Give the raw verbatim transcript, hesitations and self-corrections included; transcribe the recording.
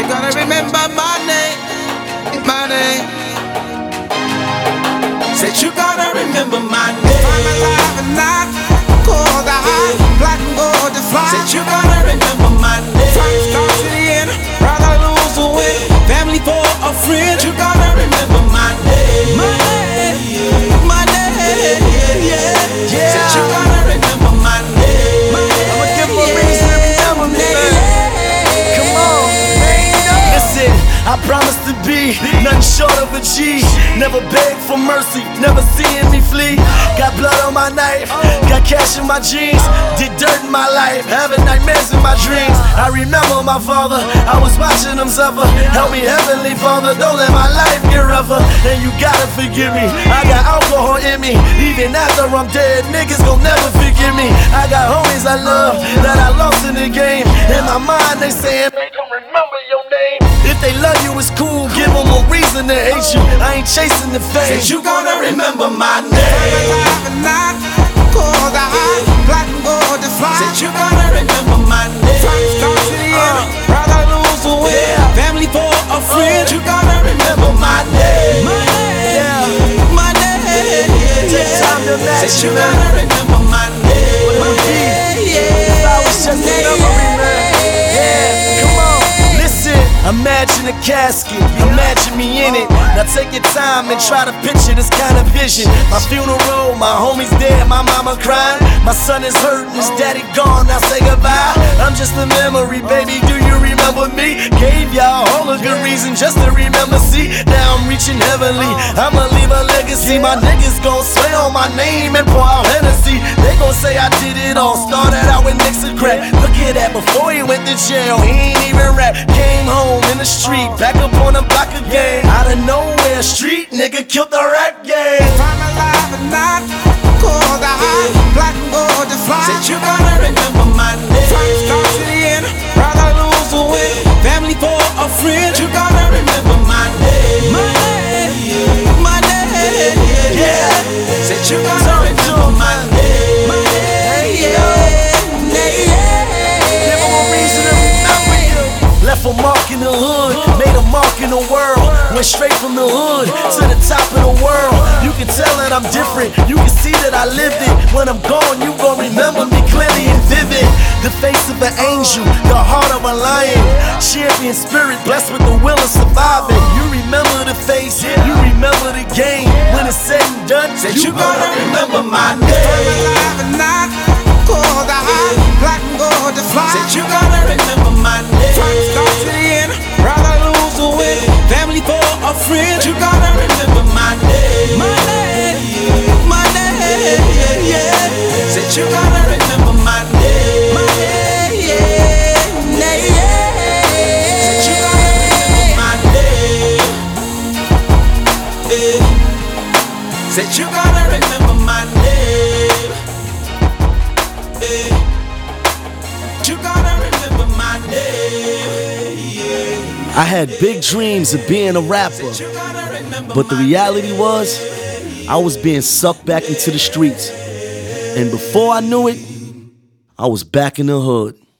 you gotta remember my name, my name. Said you gotta remember my name. If I'm alive and not cold, I black and gold to fly. Said you gotta remember my name. From the start to the end, rather lose or win, family for a friend. You gotta remember my name, my name, my name. Yeah, yeah. Said you gotta remember my name. I'ma give them a reason to remember me, man. Come on, man. Listen, I promise to be nothing short of a G. Never beg for mercy, never seeing me flee. Got blood on my knife, got cash in my jeans. Did dirt in my life, having nightmares in my dreams. I remember my father, I was watching him suffer. Help me, Heavenly Father, don't let my life get rougher. And you gotta forgive me, I got alcohol in me. Even after I'm dead, niggas gon' never forgive me. I got homies I love that I lost in the game. In my mind they saying they don't remember your name. If they love you, it's cool, give them a reason to hate you. I ain't chasing the fame. Said you gonna remember my name. If I'm alive and not cold, I black and gold to fly. Said you gonna remember my name. From the start to the end, rather lose or win, family for a friend. You gonna remember my name, my name, my name. Take time to imagine. Said you gonna remember my name. What it would be if I was just a memory, man. Yeah, come on. Listen, imagine a casket, imagine me in it. Now take your time and try to picture this kind of vision. My funeral, my homie's dead, my mama crying. My son is hurting, his daddy gone, now say goodbye. I'm just a memory, baby, do you remember me? Gave y'all all a good reason just to remember, see. Now I'm reaching heavenly, I'ma leave a legacy. My niggas gon' swear on my name and pour out Hennessy. They gon' say I did it all, started out with nicks and crack. Look at that, before he went to jail, he ain't even rap. Came home in the street, back up on the block again. Out of nowhere, street nigga killed the rap game. If I'm alive and not cold, I black and gold to fly. Said you gotta remember my name. From the start to the end, rather lose or win, family for a friend. You gotta remember my name, my name, my name. Yeah, said you gotta remember my name, my name. Give them a reason to remember you. Left a mark in the hood, made a mark in the world. Went straight from the hood to the top of the world. You can tell that I'm different, you can see that I lived it. When I'm gone, you gon' remember me clearly and vivid. The face of an angel, the heart of a lion. Champion spirit, blessed with the will of surviving. You remember the face, you remember the game. When it's said and done, Said you gotta remember my name. If I'm alive and not cold, I black and gold to fly. Said you gotta remember my name. From the start to the end, rather lose or win, family for a friend. You gotta remember my name, my name, my name. Yeah, said you gotta remember my name, my name, name. Said you gotta remember my name. Yeah. Said you gotta remember my name. Yeah. You gotta remember my name. Yeah. I had big dreams of being a rapper, but the reality was I was being sucked back into the streets. And before I knew it, I was back in the hood.